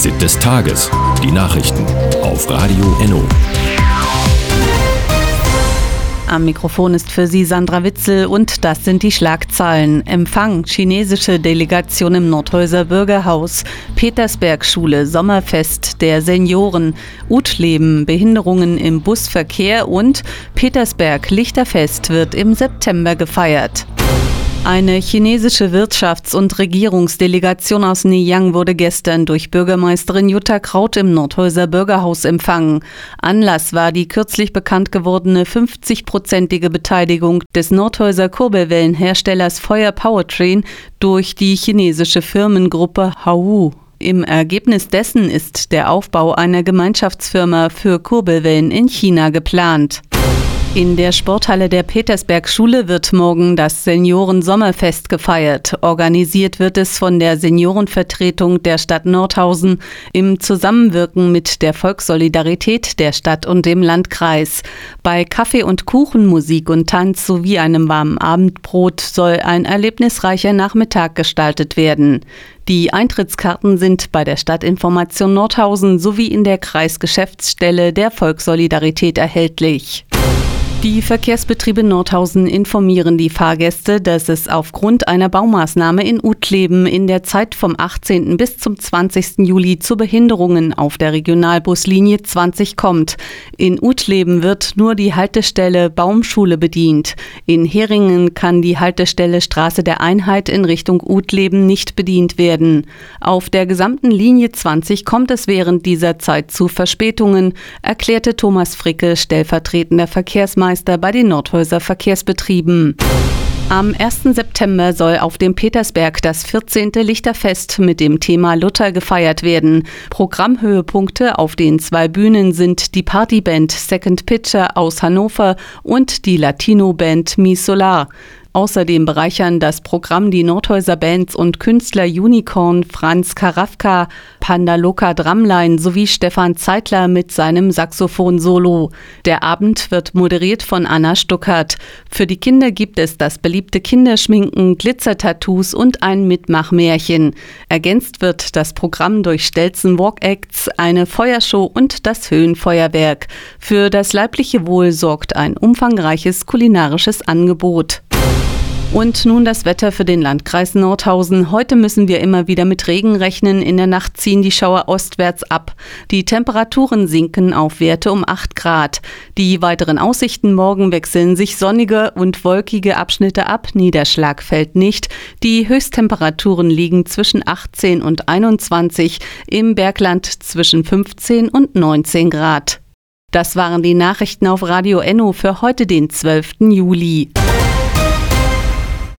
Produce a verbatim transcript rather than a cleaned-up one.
Fazit des Tages. Die Nachrichten auf Radio Enno. Am Mikrofon ist für Sie Sandra Witzel und das sind die Schlagzeilen. Empfang, chinesische Delegation im Nordhäuser Bürgerhaus, Petersberg-Schule, Sommerfest der Senioren, Utleben, Behinderungen im Busverkehr und Petersberg-Lichterfest wird im September gefeiert. Eine chinesische Wirtschafts- und Regierungsdelegation aus Niyang wurde gestern durch Bürgermeisterin Jutta Kraut im Nordhäuser Bürgerhaus empfangen. Anlass war die kürzlich bekannt gewordene fünfzig-prozentige Beteiligung des Nordhäuser Kurbelwellenherstellers Feuer Powertrain durch die chinesische Firmengruppe Hauwu. Im Ergebnis dessen ist der Aufbau einer Gemeinschaftsfirma für Kurbelwellen in China geplant. In der Sporthalle der Petersberg-Schule wird morgen das Senioren-Sommerfest gefeiert. Organisiert wird es von der Seniorenvertretung der Stadt Nordhausen im Zusammenwirken mit der Volkssolidarität der Stadt und dem Landkreis. Bei Kaffee und Kuchen, Musik und Tanz sowie einem warmen Abendbrot soll ein erlebnisreicher Nachmittag gestaltet werden. Die Eintrittskarten sind bei der Stadtinformation Nordhausen sowie in der Kreisgeschäftsstelle der Volkssolidarität erhältlich. Die Verkehrsbetriebe Nordhausen informieren die Fahrgäste, dass es aufgrund einer Baumaßnahme in Utleben in der Zeit vom achtzehnten bis zum zwanzigsten Juli zu Behinderungen auf der Regionalbuslinie zwanzig kommt. In Utleben wird nur die Haltestelle Baumschule bedient. In Heringen kann die Haltestelle Straße der Einheit in Richtung Utleben nicht bedient werden. Auf der gesamten Linie zwanzig kommt es während dieser Zeit zu Verspätungen, erklärte Thomas Fricke, stellvertretender Verkehrsmeister bei den Nordhäuser Verkehrsbetrieben. Am ersten September soll auf dem Petersberg das vierzehnte Lichterfest mit dem Thema Luther gefeiert werden. Programmhöhepunkte auf den zwei Bühnen sind die Partyband Second Picture aus Hannover und die Latino-Band Mi Solar. Außerdem bereichern das Programm die Nordhäuser Bands und Künstler Unicorn, Franz Karafka, Panda Loka Drumline sowie Stefan Zeitler mit seinem Saxophon-Solo. Der Abend wird moderiert von Anna Stuckert. Für die Kinder gibt es das beliebte Kinderschminken, Glitzertattoos und ein Mitmachmärchen. Ergänzt wird das Programm durch Stelzen Walk-Acts, eine Feuershow und das Höhenfeuerwerk. Für das leibliche Wohl sorgt ein umfangreiches kulinarisches Angebot. Und nun das Wetter für den Landkreis Nordhausen. Heute müssen wir immer wieder mit Regen rechnen. In der Nacht ziehen die Schauer ostwärts ab. Die Temperaturen sinken auf Werte um acht Grad. Die weiteren Aussichten morgen wechseln sich sonnige und wolkige Abschnitte ab. Niederschlag fällt nicht. Die Höchsttemperaturen liegen zwischen achtzehn und einundzwanzig, im Bergland zwischen fünfzehn und neunzehn Grad. Das waren die Nachrichten auf Radio Enno für heute, den zwölften Juli.